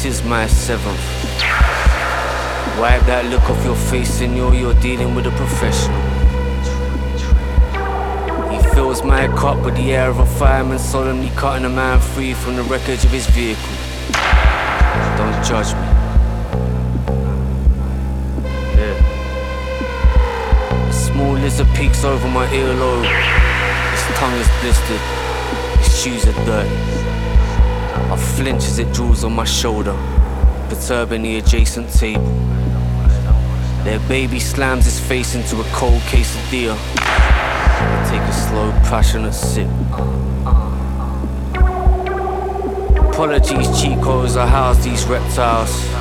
this is my seventh. Wipe that look off your face and you're dealing with a professional. He fills my cup with the air of a fireman solemnly cutting a man free from the wreckage of his vehicle. Don't judge me. Yeah. A small lizard peeks over my earlobe. His tongue is blistered. His shoes are dirty. I flinch as it drools on my shoulder, perturbing the adjacent table. Their baby slams his face into a cold quesadilla. I take a slow, passionate sip. Apologies, Chicos, I house these reptiles.